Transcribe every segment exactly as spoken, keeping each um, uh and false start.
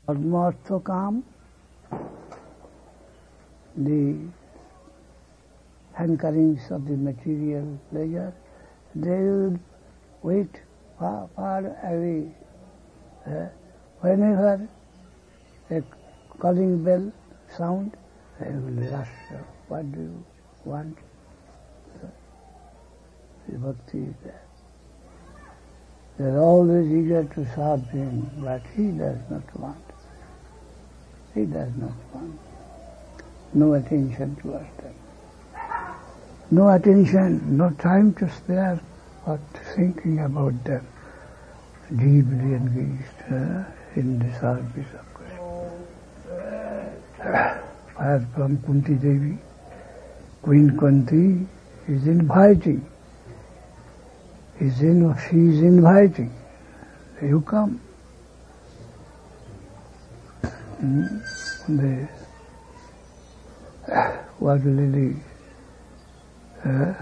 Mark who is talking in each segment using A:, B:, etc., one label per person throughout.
A: Almost calm, the hankerings of the material pleasure, they will wait far, far away. Uh, whenever a calling bell sound, they will rush. What do you want? Uh, the bhakti is there. They are always eager to serve him, but he does not want. He does not want. No attention towards them. No attention, no time to spare for thinking about them. Deeply engaged uh, in the service of Krishna. As from Kunti Devi, Queen Kunti is inviting. Is in, she is inviting. You come. Mm. The water lily uh,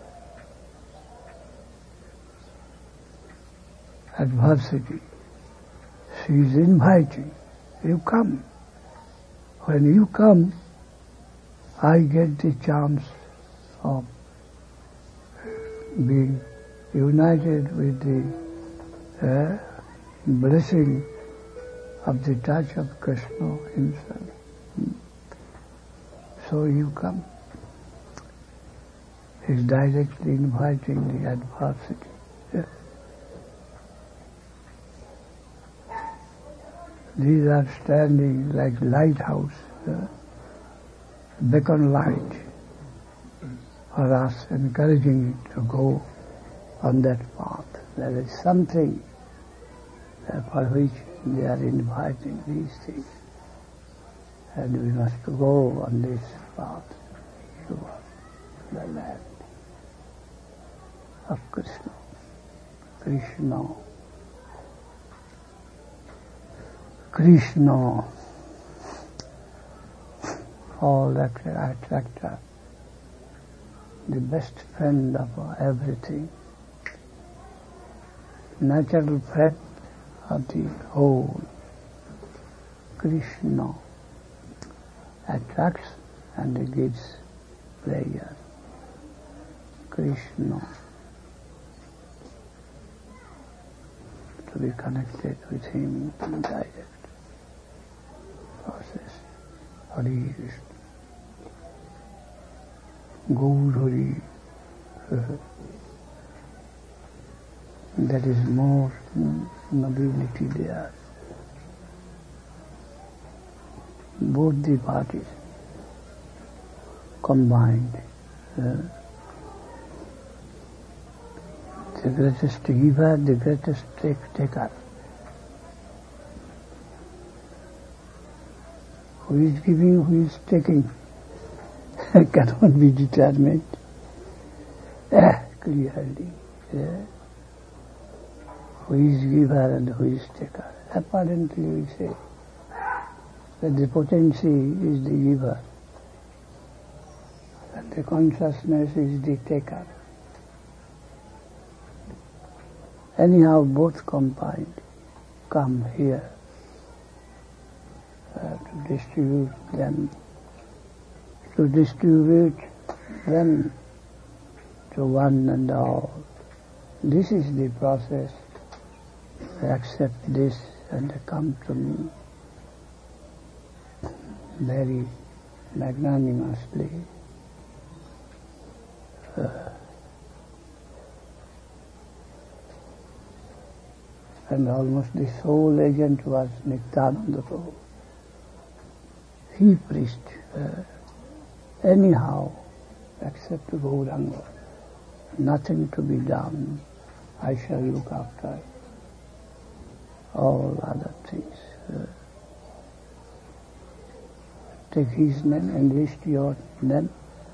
A: adversity. She is inviting. You come. When you come, I get the chance of being united with the uh, blessing of the touch of Krishna himself. So you come. He's directly inviting the adversity. Yes. These are standing like lighthouse, uh, beacon light for us, encouraging it to go on that path. There is something uh, for which they are inviting these things. And we must go on this path towards the land of Krishna. Krishna. Krishna. All attractor. The best friend of everything. Natural friend of the whole. Krishna attracts and gives pleasure. Krishna. To be connected with him in direct process. Hari Krishna. Gaur Hari. That is more nobility there. Both the parties combined. Uh, the greatest giver, the greatest take taker. Who is giving, who is taking, cannot be determined uh, clearly. Uh, who is giver and who is taker. Apparently we say that the potency is the giver and the consciousness is the taker. Anyhow, both combined come here uh, to distribute them, to distribute them to one and all. This is the process. Accept this and come to me very magnanimously. Uh, and almost the sole agent was Nityananda Prabhu. He preached, uh, anyhow, except Gauranga, nothing to be done, I shall look after all other things. Uh, take his name, enlist your name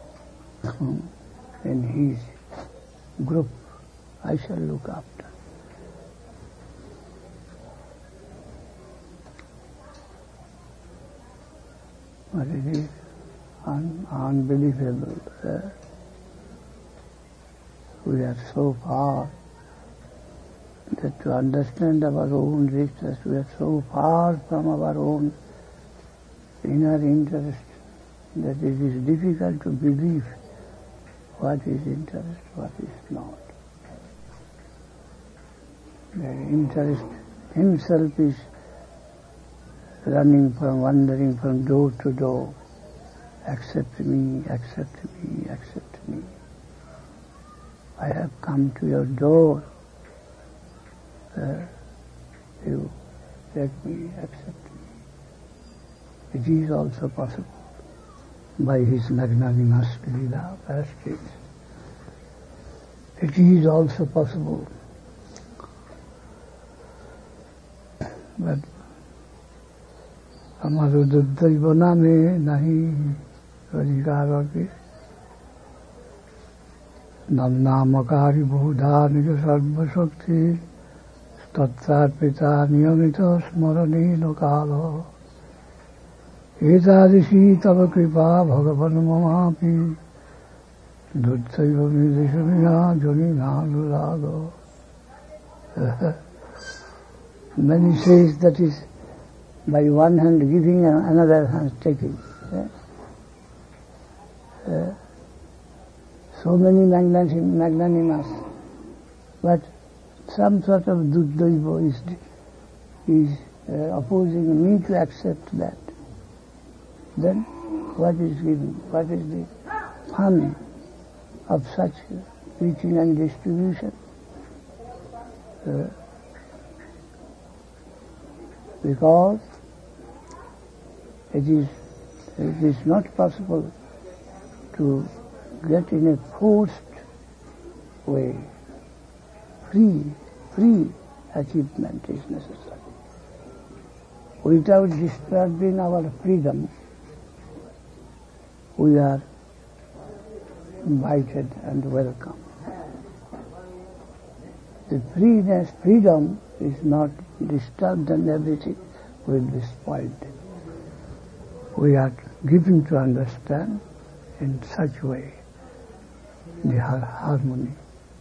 A: in his group, I shall look after. But it is un- unbelievable. Uh, we are so far that to understand our own richness, we are so far from our own inner interest that it is difficult to believe what is interest, what is not. The interest himself is running from, wandering from door to door. Accept me, accept me, accept me. I have come to your door. Uh, you let me accept me. It is also possible by his magnanimous Leela pastimes. It is also possible. But हमारो दुर्दैव नामे नहीं अधिकार के नम नामकारी बहुधानिक सर्वशक्ति तत्तार्पिता नियमित स्मरणीन काल एतादृशी तव कृपा भगवन् ममापि दुर्दैव विदेशमिना जनि नानुराग. Many says that is by one hand giving and another hand taking. Uh, uh, so many magnanim, magnanimous, but some sort of duddaiva is, is uh, opposing me to accept that. Then what is given? What is the fun of such preaching and distribution? Uh, because it is, it is not possible to get in a forced way. Free, free achievement is necessary. Without disturbing our freedom, we are invited and welcome. The freeness, freedom is not disturbed and everything will be spoiled. We are given to understand in such way the harmony.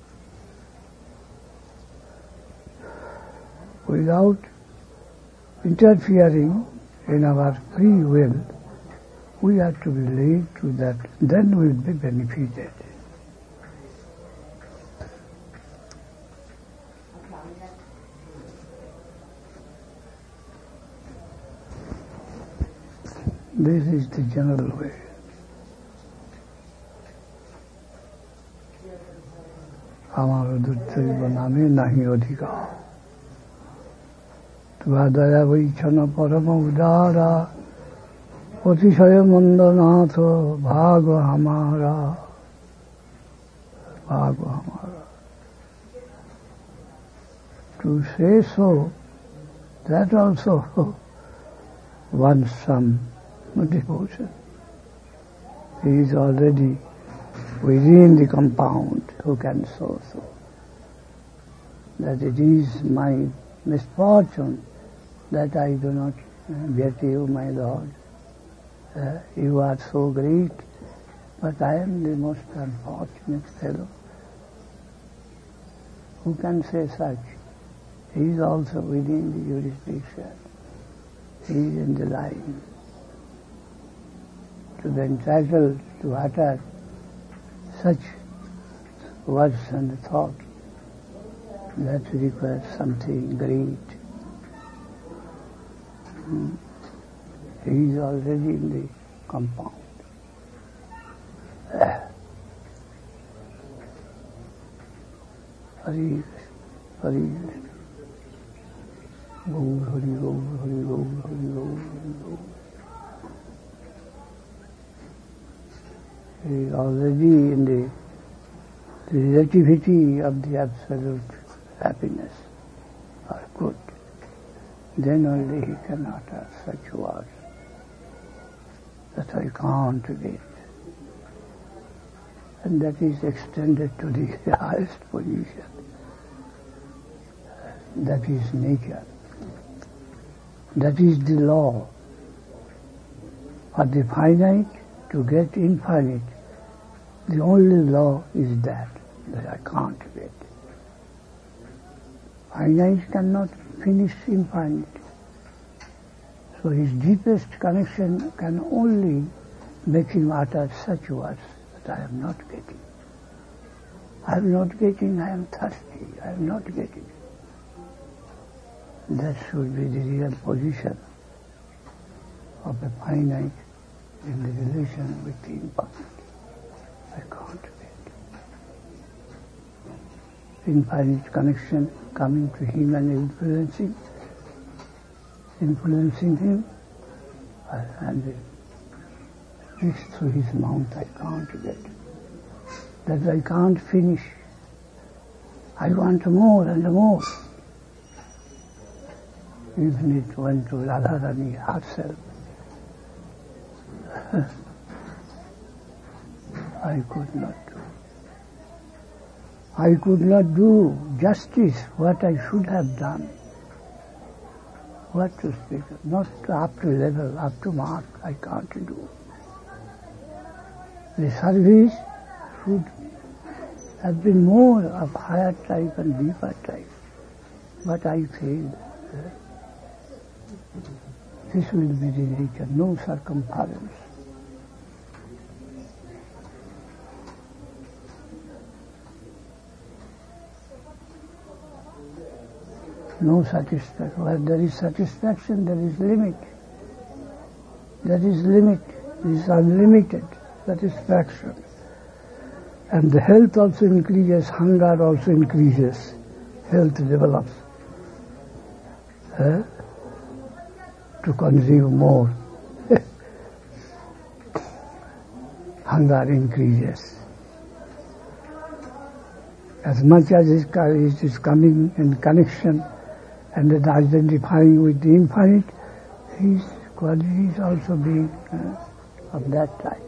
A: Without interfering in our free will, we have to be laid to that, then we will be benefited. This is the general way. हमारो दुर्दैव नामे नहीं अधिकार तुआ दया वैक्षण परम उदारा अतिशय मंदनाथ भाग हमारा भाग हमारा. To say so, that also wants some devotion. He is already within the compound who can so so. That it is my misfortune that I do not get you, my Lord. Uh, you are so great, but I am the most unfortunate fellow. Who can say such? He is also within the jurisdiction. He is in the line. To be entitled to utter such words and thought, that requires something great. Hmm. He is already in the compound. Hari Hari Gaur Hari Gaur Hari Gaur Hari Gaur Hari Gaur. He is already in the, the relativity of the absolute happiness or good. Then only he can utter such words that I can't get. And that is extended to the highest position. That is nature. That is the law. For the finite to get infinite, the only law is that, that I can't get. Finite cannot finish infinite. So his deepest connection can only make him utter such words that I am not getting. I am not getting, I am thirsty, I am not getting. That should be the real position of a finite in the relation with the infinite. I can't get. Infinite connection coming to him and influencing, influencing him, and speaks through his mouth. I can't get. That I can't finish. I want more and more. Even it went to Radharani herself. I could not do. I could not do justice what I should have done. What to speak of? Not up to level, up to mark, I can't do. The service should have been more of higher type and deeper type. But I failed. This will be the nature, no circumference. No satisfaction. Where there is satisfaction, there is limit. There is limit. There is unlimited satisfaction. And the health also increases, hunger also increases, health develops. Eh? To consume more. Hunger increases. As much as it is coming in connection and then identifying with the infinite, his qualities also being uh, of that type.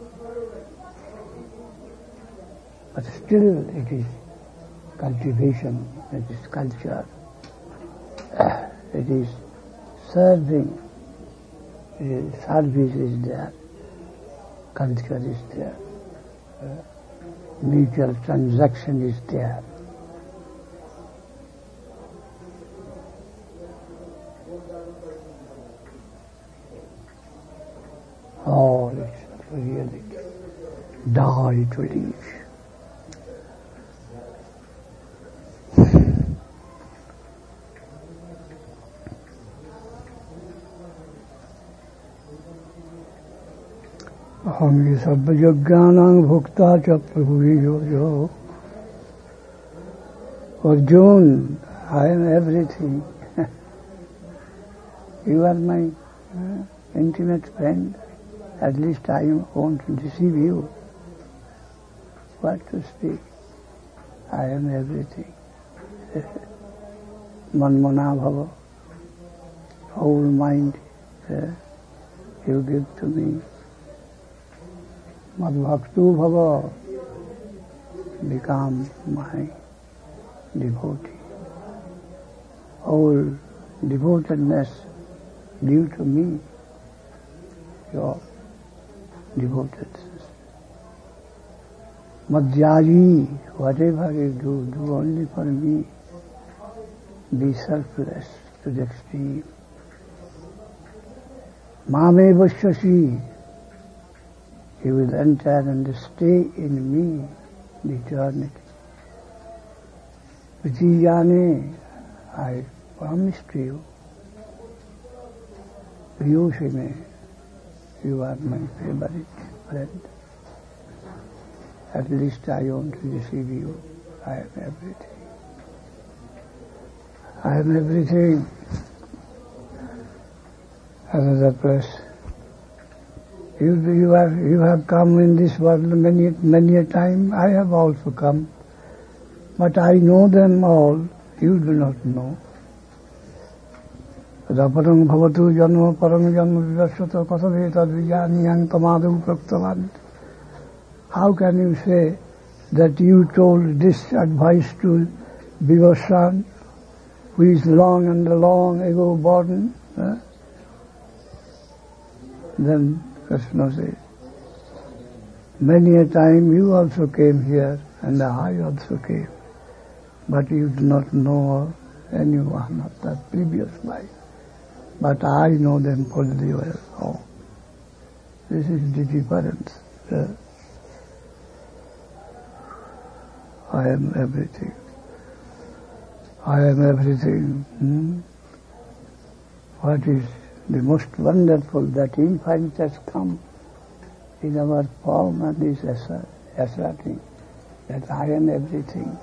A: But still it is cultivation, it is culture, it is serving, it is service is there, culture is there, uh, mutual transaction is there. All is really die to live. अहं ये सब यज्ञानां भुक्ता च प्रभु यो यो. Arjun, I am everything. You are my uh, intimate friend. At least I won't deceive you. What to speak? I am everything. Manmana bhava. Whole mind uh, you give to me. Madhbhaktu bhava. Become my devotee. All devotedness due to me, your devotedness. Madhyaji, whatever you do, do only for me. Be selfless to the extreme. Mame vashyasi, you will enter and stay in me the eternity. Vijayane, I promise to you, Priyushime, you are my favorite friend. At least I want to receive you. I am everything. I am everything. Another place. You, you, have, you have come in this world many, many a time. I have also come. But I know them all. You do not know. Raparang bhavatu janma parang janma vivasvata kasaveta vijnaniyang tamadu praktavan. How can you say that you told this advice to Vivasvan, who is long and long ago born? Huh? Then Krishna says, many a time you also came here and I also came, but you do not know anyone of that previous life. But I know them fully well. Oh, this is the difference. Uh, I am everything. I am everything. Hmm? What is the most wonderful, that infinite has come in our form and is asserting that I am everything.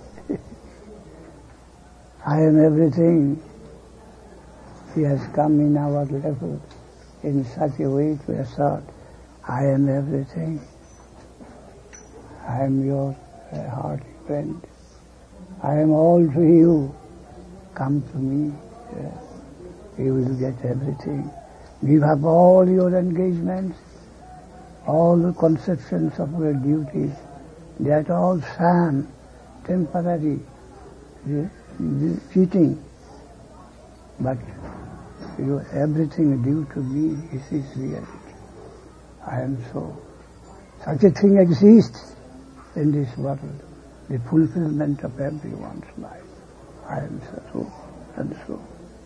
A: I am everything. He has come in our level in such a way to assert, I am everything. I am your uh, hearty friend. I am all to you. Come to me. Uh, you will get everything. Give up all your engagements, all the conceptions of your duties. They are all sham, temporary, cheating. But you, everything due to me, this is reality. I am so. Such a thing exists in this world, the fulfillment of everyone's life. I am so and so.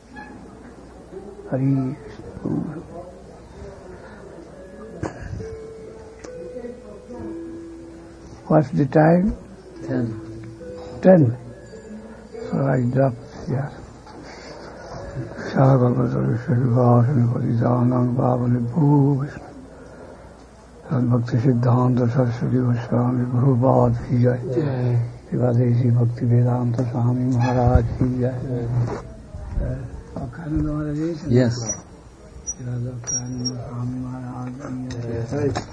A: Hari Guru. What's the time?
B: Ten.
A: Ten. So I drop here. Shagavata Vishwavasana Padisanam Bhavani Bhuvis Bhakti Siddhanta Saraswati Goswami Prabhupada ki jai. Devadesi Bhakti Vedanta Swami Maharaj ki jai.
B: Yes.
A: Swami Maharaj ki jai.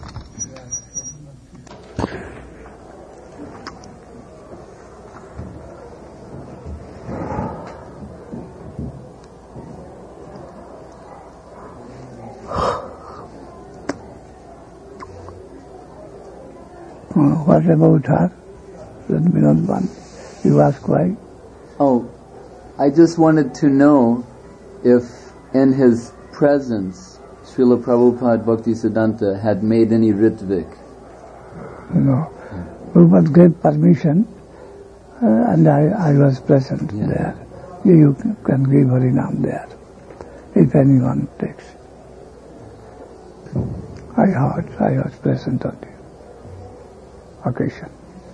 A: What about her? Let me not one. You ask why?
B: Oh, I just wanted to know if in his presence Srila Prabhupada Bhaktisiddhanta had made any Ritvik.
A: No. Prabhupada gave permission uh, and I, I was present yeah. there. You, you can give Harinam there if anyone takes. I heard, I was present on the occasion.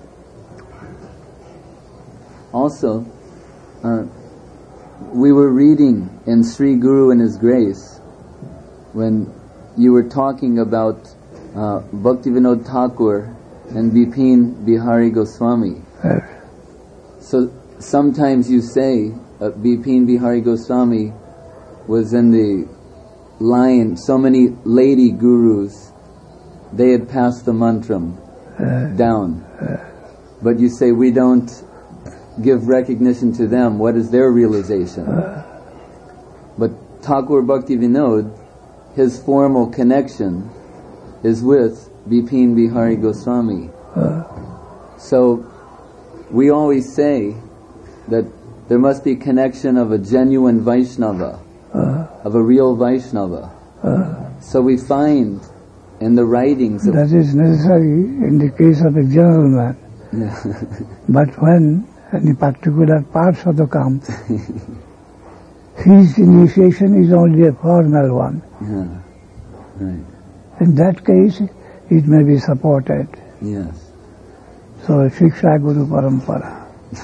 B: Also, uh, we were reading in Sri Guru and His Grace when you were talking about uh, Bhaktivinoda Thakur and Bipin Bihari Goswami.
A: Yes.
B: So sometimes you say uh, Bipin Bihari Goswami was in the line, so many lady gurus, they had passed the mantram uh, down. Uh, but you say we don't give recognition to them. What is their realization? Uh, but Thakur Bhaktivinoda, his formal connection is with Bipin Bihari Goswami. Uh, so we always say that there must be connection of a genuine Vaishnava, uh, of a real Vaishnava. Uh, so we find in the writings of...
A: That is necessary in the case of a gentleman. Yeah. But when any particular Parshada comes, his initiation is only a formal one.
B: Yeah. Right.
A: In that case, it may be supported.
B: Yes.
A: So, Shiksha Guru Parampara.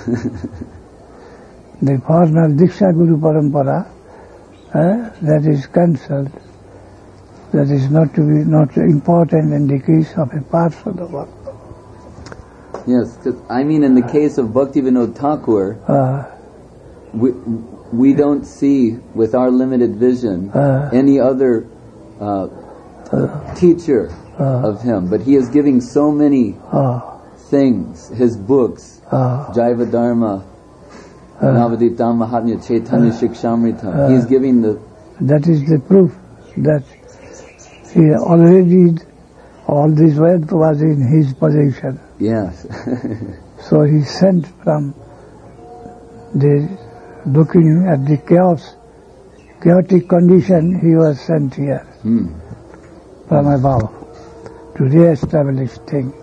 A: The formal Diksha Guru Parampara, uh, that is cancelled. That is not to be not important in the case of a Parshada work.
B: Yes, cause I mean in the case of Bhaktivinoda Thakur, uh, we we don't see with our limited vision uh, any other uh, uh, teacher uh, of him, but he is giving so many uh, things, his books, uh, Jaiva Dharma, uh, Navadita Mahatmya Chaitanya uh, Shikshamrita, uh, he is giving the...
A: That is the proof that he already, all this wealth was in his possession.
B: Yes.
A: So he sent from the looking at the chaos, chaotic condition, he was sent here hmm. from above to re-establish things.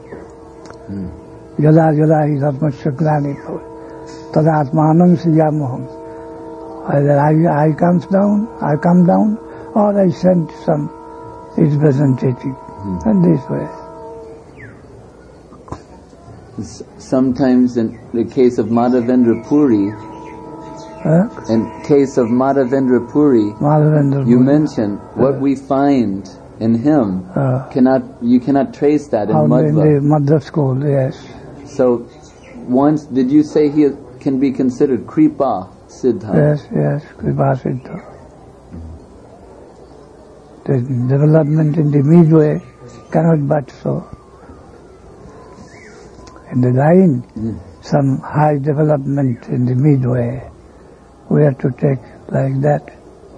A: Yada yada hi dharmasya glani bhavat tadatmanam siyamoham Either I, I comes down, I come down, or I send some representative. Hmm. And this way.
B: Sometimes in the case of Madhavendra Puri,
A: huh?
B: in case of Madhavendra Puri,
A: Madhavendra
B: you
A: Puri.
B: mention what uh, we find in him
A: uh,
B: cannot you cannot trace that in Madhva.
A: In the Madhva school, yes.
B: So, once did you say he can be considered Kripa Siddha?
A: Yes, yes, Kripa Siddha. The development in the midway cannot but so. In the line, mm. some high development in the midway, we have to take like that.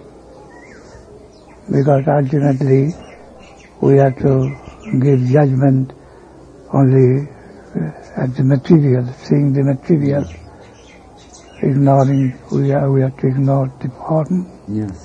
A: Because ultimately, we have to give judgment only at the material, seeing the material, ignoring, we have, we have to ignore the form.
B: Yes.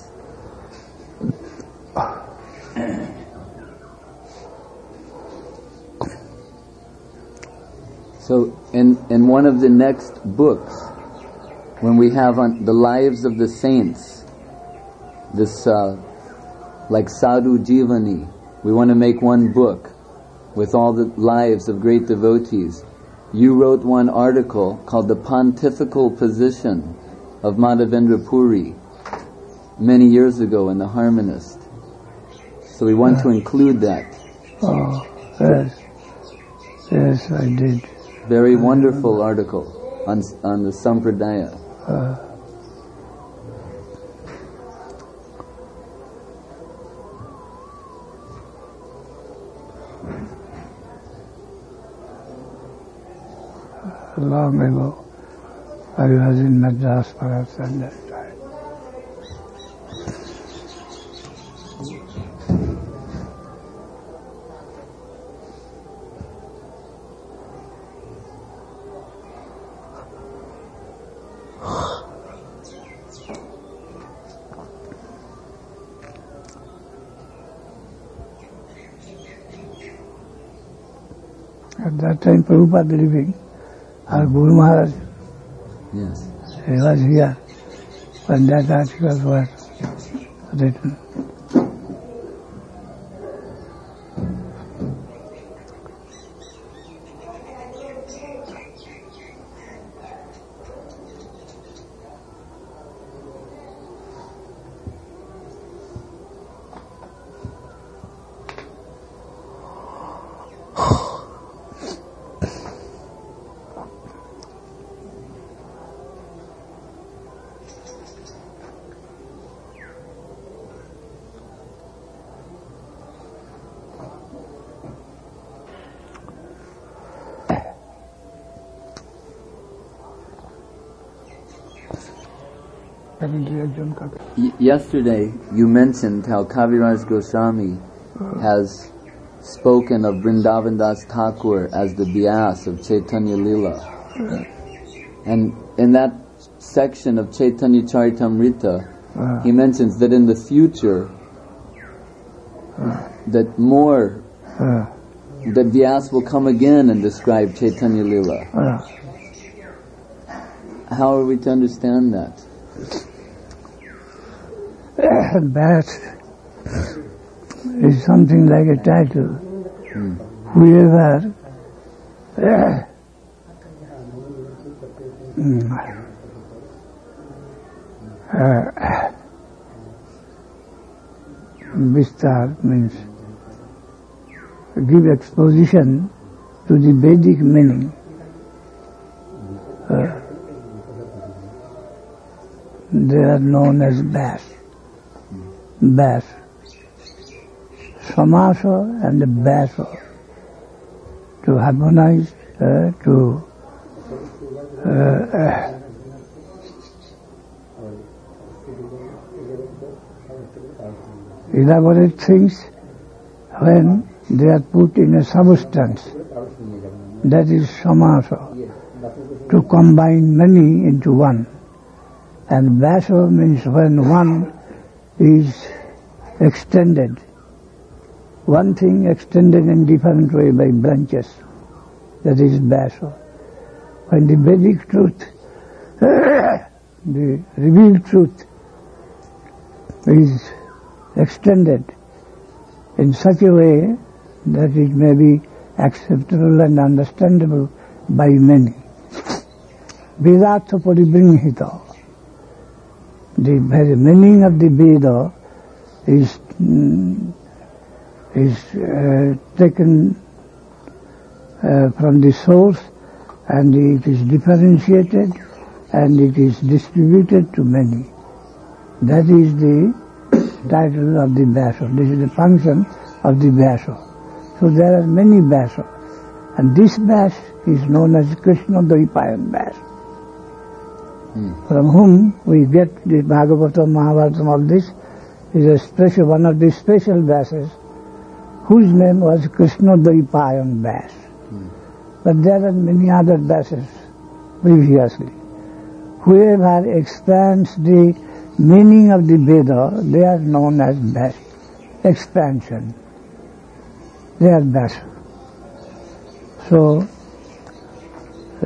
B: So, in, in one of the next books, when we have on the lives of the saints, this, uh, like Sadhu Jivani, we want to make one book with all the lives of great devotees. You wrote one article called The Pontifical Position of Madhavendra Puri many years ago in The Harmonist. So we want to include that.
A: Oh, yes. Yes, I did.
B: Very wonderful article on on the Sampradaya.
A: Uh, long ago, I was in Madras perhaps at that time. At that time, Prabhupada living, our Guru Maharaj,
B: yes,
A: he was here when that article was written.
B: Y- yesterday, you mentioned how Kaviraj Goswami has spoken of Vrindavan Das Thakur as the Vyas of Chaitanya Lila. And in that section of Chaitanya Charitamrita, uh, he mentions that in the future, uh, that more, uh, that Vyas will come again and describe Chaitanya Lila.
A: Uh,
B: How are we to understand that?
A: That is something like a title.
B: Hmm.
A: Whoever uh, uh, Vistar means give exposition to the Vedic meaning. Uh, they are known as Vyas. Vyas. Samasa and Vyasa. To harmonize, uh, to uh, uh, elaborate things when they are put in a substance. That is samasa. To combine many into one. And Vyasa means when one is extended. One thing extended in different way by branches. That is Vyasa. When the Vedic truth the revealed truth is extended in such a way that it may be acceptable and understandable by many. Vedatha paribringhita. The very meaning of the Veda is mm, is uh, taken uh, from the source, and it is differentiated and it is distributed to many. That is the title of the Vyasa. This is the function of the Vyasa. So there are many Vyasa, and this Vyasa is known as Krishna Dvaipayan Vyasa, hmm. from whom we get the Bhagavatam, Mahabharatam. All this is a special, one of the special Vyasas, whose name was Krishna Dvaipayan Vyasa. Hmm. But there are many other Vyasas previously. Whoever expands the meaning of the Veda, they are known as Vyasa. Expansion. They are Vyasa. So, uh,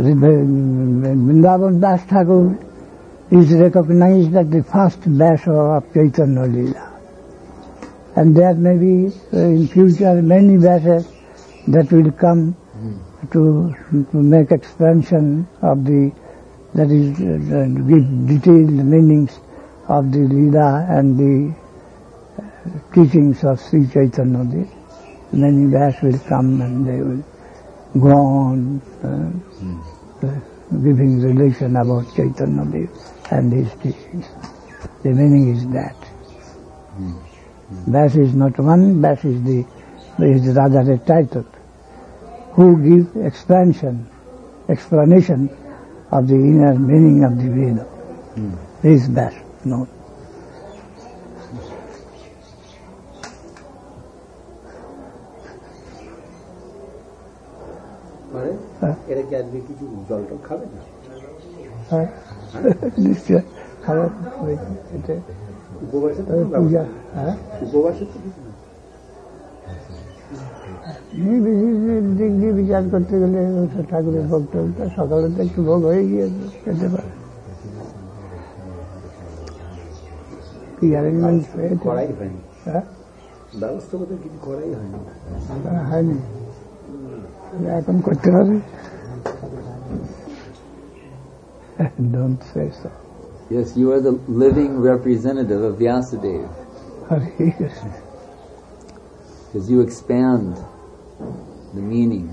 A: Vrindavan Das Thakur is recognized as the first Vyasa of Chaitanya Leela. And there may be uh, in future many Vyasas that will come mm. to, to make expansion of the, that is, uh, give detailed meanings of the Leela and the uh, teachings of Sri Chaitanya Dev. Many Vyasas will come and they will go on uh, mm. uh, giving relation about Chaitanya Dev and his teachings. The meaning is that. Mm. Mm. Vyasa is not one, Vyasa is the is rather a title, who give expansion, explanation of the inner meaning of the Veda. Mm. This is Vyasa, no.
C: এরা কি আজকে কিছু জল টল খাবে না?
A: নিশ্চয় খাবার
C: উপবাসে
A: পূজা
C: উপবাসে তো কিছু না।
A: দিক দিয়ে বিচার করতে গেলে ঠাকুরের ভক্ত সকালে তো একটু ভোগ হয়ে গিয়েছে, খেতে পারে। কি অ্যারেঞ্জমেন্ট
C: করাই হয়নি, ব্যবস্থা করতে কিছু করাই হয়নি
A: হয়নি এখন করতে হবে। Don't say so.
B: Yes, you are the living representative of Vyasadeva. Because you expand the meaning.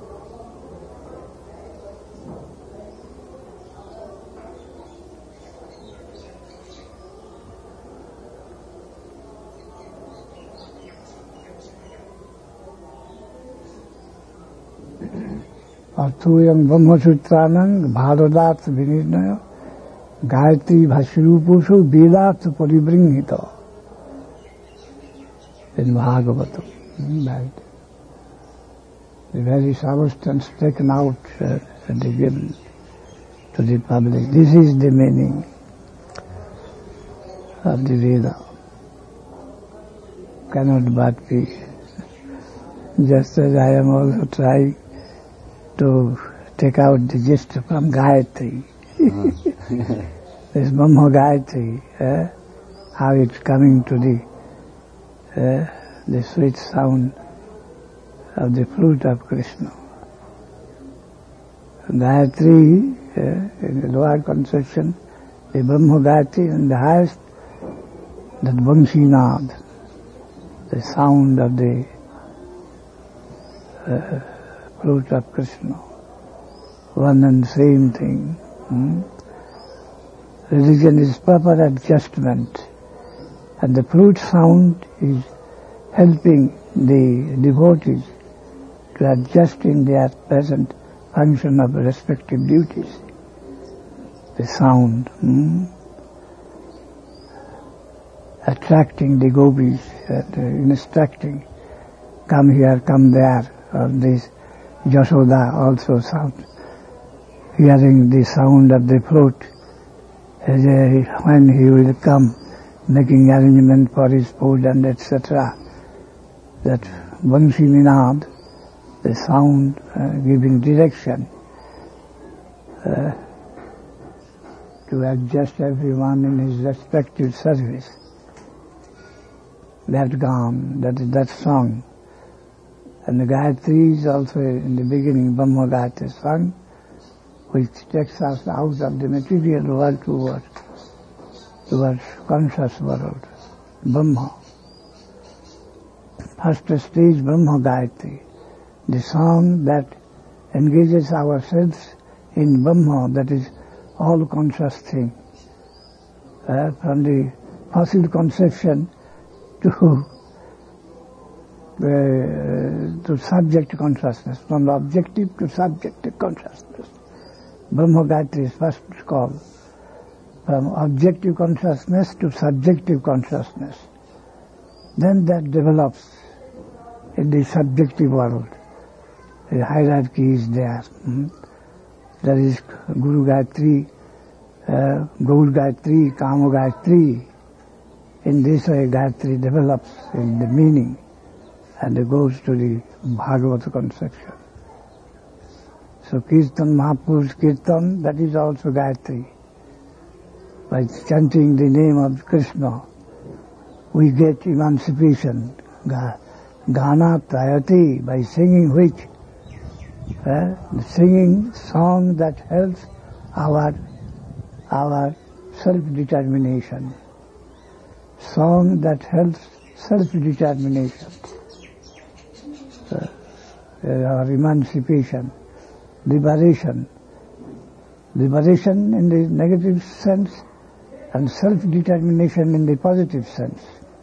A: Arthuyam Brahmasutranam Bharadat Vinirnaya Gayatri Bhashrupushu Vedat Paribringhita in Bhagavatam. Right. The very substance taken out uh, and given to the public. This is the meaning of the Veda. Cannot but be. Just as I am also trying to take out the gist from Gayatri. Uh. This Brahma Gayatri, eh? How it's coming to the eh, the sweet sound of the flute of Krishna. Gayatri, eh, in the lower conception, the Brahma Gayatri, and the highest, that Vanshinad, the sound of the uh, flute of Krishna. One and same thing. Hmm? Religion is proper adjustment, and the flute sound is helping the devotees to adjust in their present function of respective duties. The sound, hmm? attracting the gopis, uh, instructing, come here, come there, or this Yashoda also sound, hearing the sound of the flute, as a, when he will come, making arrangement for his food and et cetera. That Vanshi Ninad, the sound uh, giving direction uh, to to adjust everyone in his respective service. That gam, that is that song. And the Gayatri is also in the beginning, Brahma Gayatri song, which takes us out of the material world towards, towards conscious world, Brahma. First stage, Brahma Gayatri, the song that engages ourselves in Brahma, that is all conscious thing. Uh, from the fossil conception to uh, to subject consciousness, from the objective to subjective consciousness. Brahma Gayatri is first called. From objective consciousness to subjective consciousness. Then that develops in the subjective world. The hierarchy is there. Hmm? There is Guru Gayatri, uh, Gaur Gayatri, Kama Gayatri. In this way, Gayatri develops in the meaning and it goes to the Bhagavata conception. So Kirtan, Mahaprabhu's Kirtan, that is also Gayatri. By chanting the name of Krishna, we get emancipation. Gana Prayati, by singing which, uh, singing song that helps our, our self-determination. Song that helps self-determination. Uh, our emancipation, liberation. Liberation in the negative sense and self-determination in the positive sense.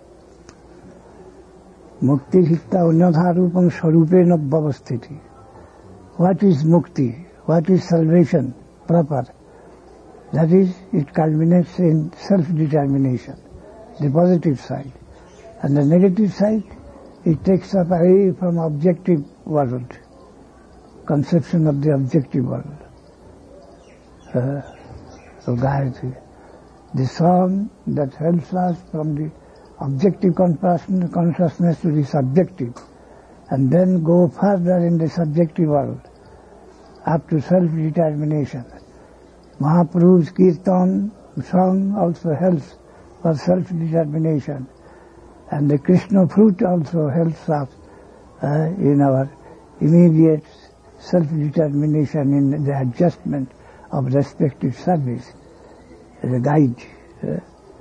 A: Mukti hitta unyadharupam swarupena bhavasthiti. What is mukti? What is salvation proper? That is, it culminates in self-determination, the positive side. And the negative side, it takes us away from objective world, conception of the objective world. Uh, so Gayatri, the song that helps us from the objective consciousness to the subjective, and then go further in the subjective world, up to self-determination. Mahaprabhu's Kirtan song also helps for self-determination, and the Krishna fruit also helps us uh, in our immediate self-determination in the adjustment of respective service as a guide. Uh,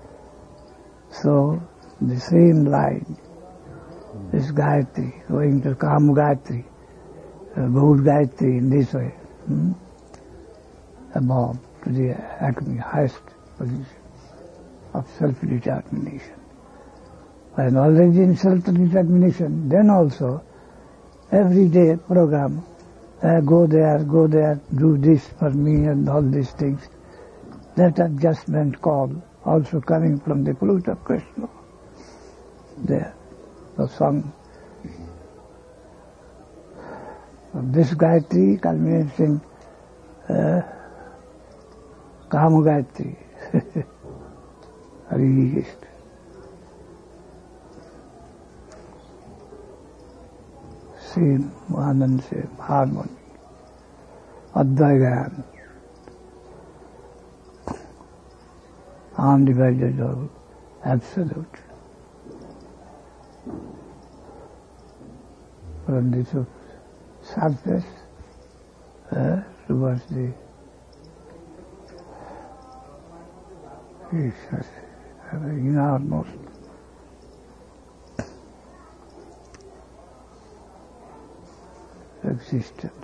A: so the same line is Gayatri, going to Kama Gayatri, uh, Gaur Gayatri in this way, hmm? above to the acme, highest position of self-determination. When already in self-determination, then also everyday program, uh, go there, go there, do this for me and all these things. That adjustment call also coming from the flute of Krishna. There, the song. This Gayatri culminates in uh, Kama Gayatri. Hari Krishna. Same Anand, same harmony, Advaita, undivided love, absolute. From the surface uh, towards the innermost. Existence.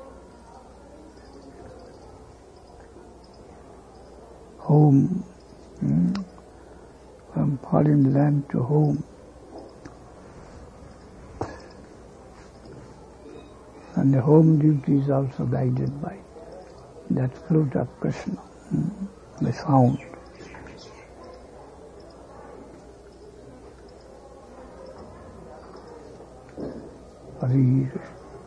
A: Home, hmm? from foreign land to home. And the home duty is also guided by that flute of Krishna, hmm? the sound. Hari Krishna.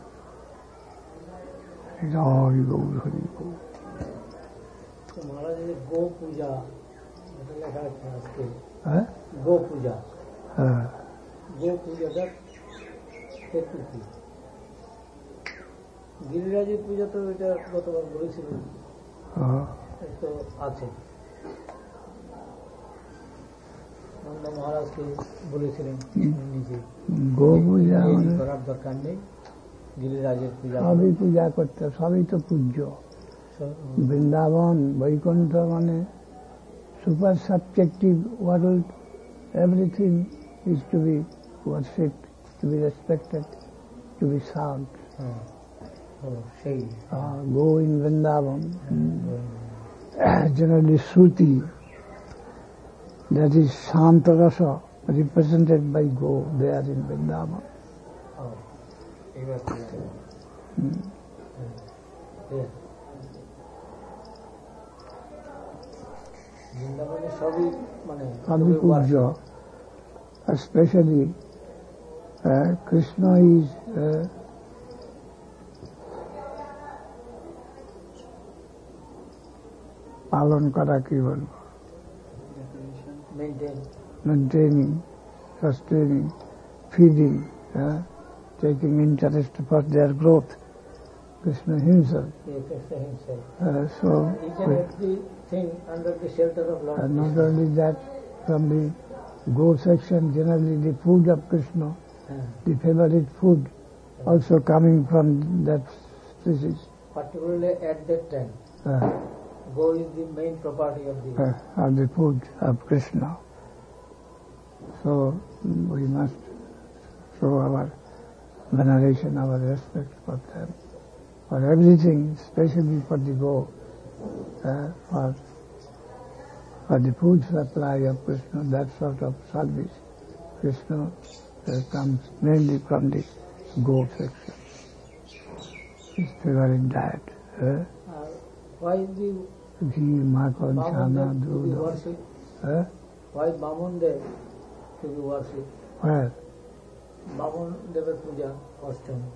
A: Hari Gaur, Hari Gaur.
D: तो महाराज जी गो पूजा मतलब लिखा है इसके
A: हाँ?
D: गो पूजा
A: हाँ।
D: गो पूजा का हेतु की गिरिराजी पूजा तो এটা গতবার বলেছিলেন
A: हाँ।
D: তো আছে নন্দ মহারাজকে বলেছিলেন নিজে
A: গো পূজা
D: এই
A: মানে
D: করার দরকার নেই, গিরিরাজের পূজা
A: সবই পূজা করতে, সবই তো পূজ্য। বৃন্দাবন বৈকুণ্ঠ মানে super subjective world, everything is to be worshipped, to be respected, to be served.
D: সেই
A: go in Vrindavan, generally Shruti, that is Shanta Rasa, represented by go there in Vrindavan. Hmm.
D: বৃন্দাবনে সবই মানে
A: সবই পূজ্য, especially uh, Krishna is uh, পালন করা কি বলবো, maintaining, sustaining, feeding, uh, taking interest for their growth, Krishna himself. Uh, so,
D: each and everything under the shelter of Lord.
A: And not only that, from the go section, generally the food of Krishna,
D: uh,
A: the favorite food, uh, also coming from that species.
D: Particularly at that time.
A: Uh,
D: Go is the main property of the
A: uh, of the food of Krishna. So we must show our veneration, our respect for them, for everything, especially for the go, uh, for for the food supply of Krishna, that sort of service. Krishna uh, comes mainly from the go section. His favorite diet. Uh,
D: uh, why the
A: ghee, makhan, chana,
D: to be
A: doodh.
D: worshipped?
A: Uh,
D: Why Baman Dev to be worshipped?
A: where?
D: Baman Devar Puja costume.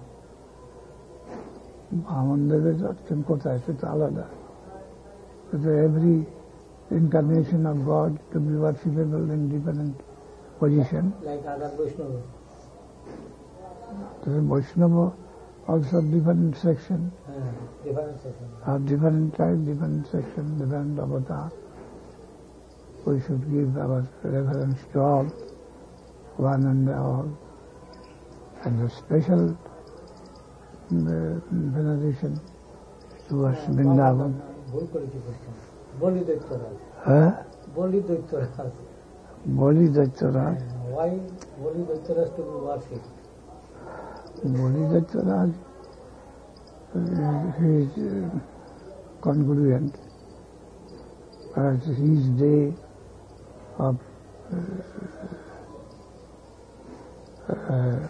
A: Bhaman Deveর অর্চন কোথায়, সেটা আলাদা। But every incarnation of God to be worshipable in different position.
D: Like other Vaishnava.
A: The Vaishnava also different section,
D: Uh, different section.
A: of different type, different section, different avatar. We should give our reverence to all, one and all, and a special uh, veneration towards Vrindavan.
D: ভুল করেছি question. বলি দৈত্যরাজ।
A: Huh?
D: বলি দৈত্যরাজ।
A: Boli Daittaraj.
D: Why বলি দৈত্যরাজ to be worshipped?
A: Boli Daittaraj, uh, he is uh, congruent. Perhaps his day of uh, uh,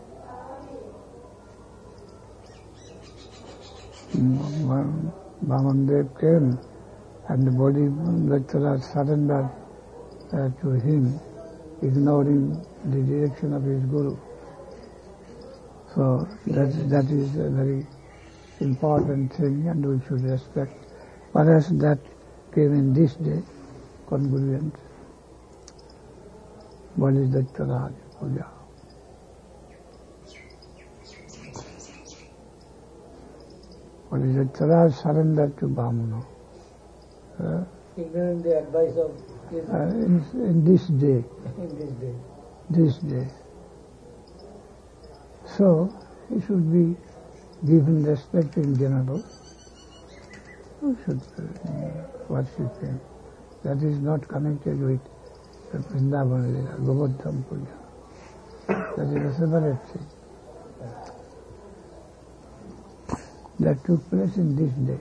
A: Vamandev came and the body Daittaraj surrendered uh, to him, ignoring the direction of his guru. So that that is a very important thing, and we should respect. Whereas that came in this day, congruent. Bali Daittaraj Puja. Bali Daittaraj surrendered to Bhamana. Uh,
D: Ignoring the advice of his
A: uh, in, in this day,
D: in this day.
A: this day. So, he should be given respect in general. We should uh, worship him. That is not connected with the Vrindavan Lila, Govardhan Puja. That is a separate thing. That took place in this day.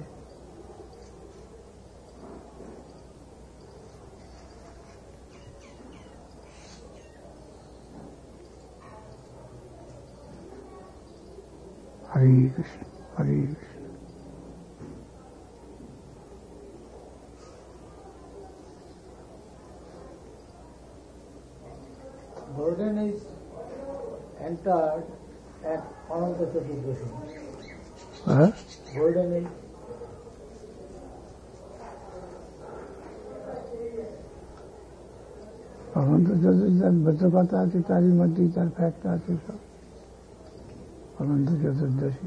A: Hare Krishna, Hare Krishna.
D: Golden is entered at Ananta Chaturdashi.
A: Huh?
D: Golden is
A: অনন্ত চতুর্দশ বেদ কথা আছে, তারই মধ্যেই তার fact আছে সব। অনন্ত চতুর্দশী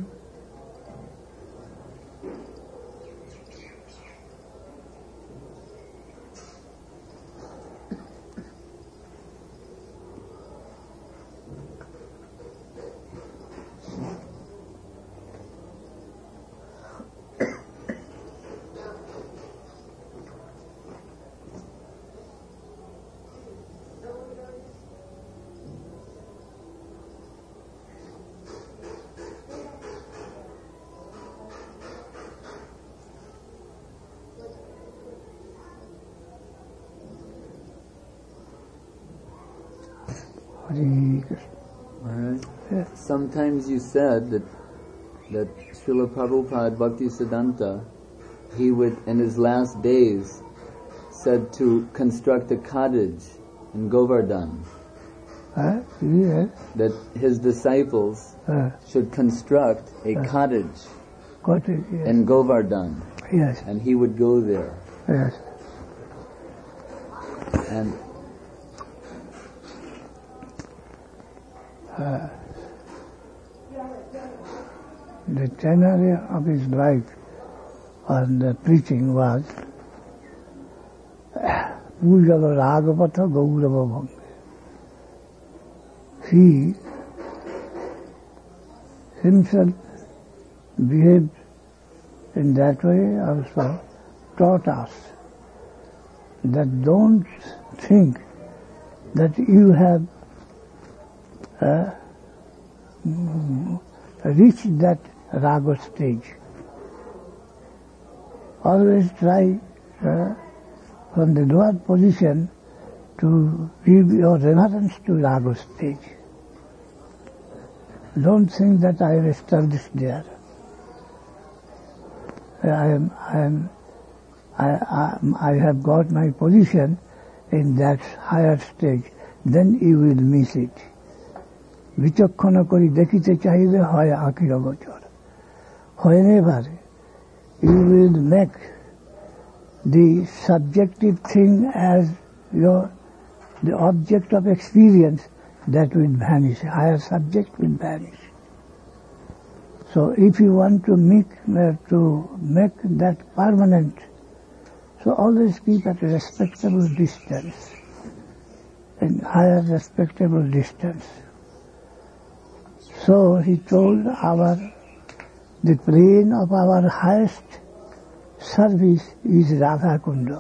A: Hare Krishna.
B: Alright.
A: Yes.
B: Sometimes you said that that Srila Prabhupada Bhaktisiddhanta, he would, in his last days, said to construct a cottage in Govardhan.
A: Uh, yes.
B: That his disciples
A: Uh,
B: should construct a cottage
A: cottage, yes.
B: in Govardhan,
A: Yes.
B: and he would go there.
A: Yes.
B: And
A: The tenor of his life on the preaching was Pujava Ragavata Gaurava Bhanga. He himself behaved in that way, also taught us that don't think that you have uh, reached that raga stage. Always try uh, from the lower position to give your reverence to raga stage. Don't think that I am established there. I am, I am, I, I, I have got my position in that higher stage. Then you will miss it. বিচক্ষণ করি দেখিতে চাইবে হয় আঁকির অগোচর. Whenever you will make the subjective thing as your the object of experience, that will vanish. Higher subject will vanish. So if you want to make uh, to make that permanent, so always keep at a respectable distance, in higher respectable distance. So he told our, the plane of our highest service is Radha Kunda.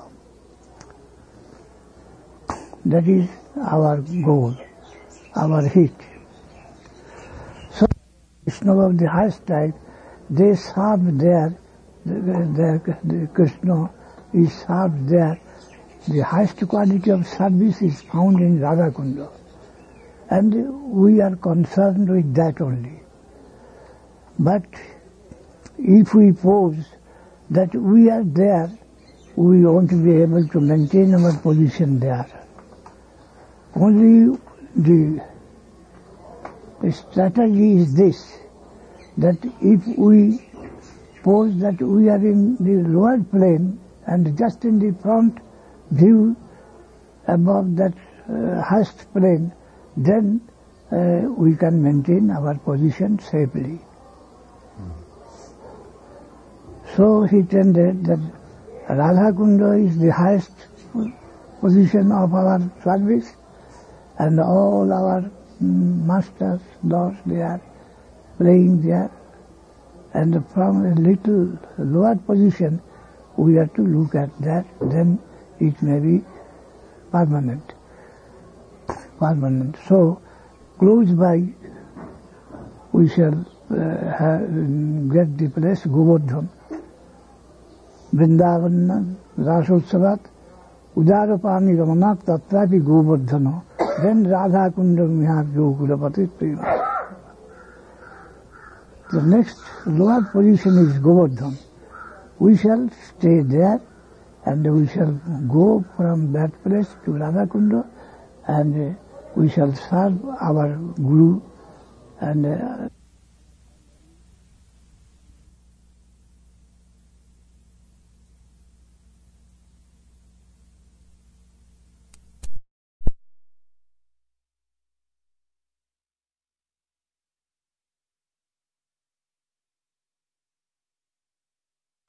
A: That is our goal, our hit. So Krishna of the highest type, they serve there, the, the, the Krishna is served there. The highest quality of service is found in Radha Kunda. And we are concerned with that only. But if we pose that we are there, we won't be able to maintain our position there. Only the, the strategy is this, that if we pose that we are in the lower plane and just in the front view above that uh, highest plane, then uh, we can maintain our position safely. Hmm. So he tended that Radha Kunda is the highest position of our service, and all our masters, lords, they are playing there. And from a little lower position, we have to look at that, then it may be permanent. Permanent. So, close by, we shall uh, have, get the place Govardhan. Vrindavan, Rasotsavat, Udarapani Ramanak Tatrapi Govardhana. Then Radha Kundam Mihar Yokulapati Prima. The next lower position is Govardhan. We shall stay there and we shall go from that place to Radha Kunda, and uh, we shall serve our Guru and uh,